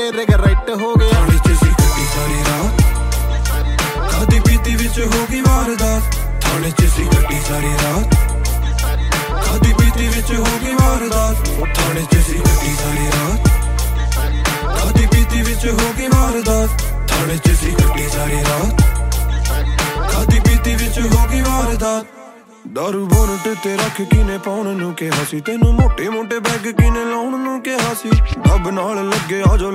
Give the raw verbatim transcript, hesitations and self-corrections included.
ਗਏ ਰਿਗਰੈਟ ਹੋ ਗਿਆ। ਥਾਣੇ ਚ ਸੀ ਗੱਡੀ ਸਾਰੀ ਰਾਤ, ਖਾਦੀ ਪੀਤੀ ਵਿੱਚ ਹੋ ਗਈ ਵਾਰਦਾਤ। ਥਾਣੇ ਚ ਸੀ ਗੱਡੀ ਸਾਰੀ ਰਾਤ, ਖਾਦੀ ਪੀਤੀ ਵਿੱਚ ਹੋ ਗਈ ਵਾਰਦਾਤ। ਥਾਣੇ ਚ ਸੀ ਗੱਡੀ ਸਾਰੀ ਰਾਤ, ਖਾਦੀ ਪੀਤੀ ਵਿੱਚ ਹੋ ਗਈ ਵਾਰਦਾਤ। ਥਾਣੇ ਚ ਸੀ ਗੱਡੀ ਸਾਰੀ ਰਾਤ, ਖਾਦੀ ਪੀਤੀ ਵਿੱਚ ਹੋ ਗਈ ਵਾਰਦਾਤ। ਦਾਰੂ ਬੋਨਟ ਤੇ ਰੱਖ ਕਿਨੇ ਪਾਉਣ ਨੂੰ ਕਿਹਾ ਸੀ ਤੈਨੂੰ, ਮੋਟੇ ਮੋਟੇ ਬੈਗ ਕਿਨੇ ਲਾਉਣ ਨੂੰ ਕਿਹਾ ਸੀ। ਰੱਬ ਨਾਲ ਲੱਗੇ ਆ ਜੋ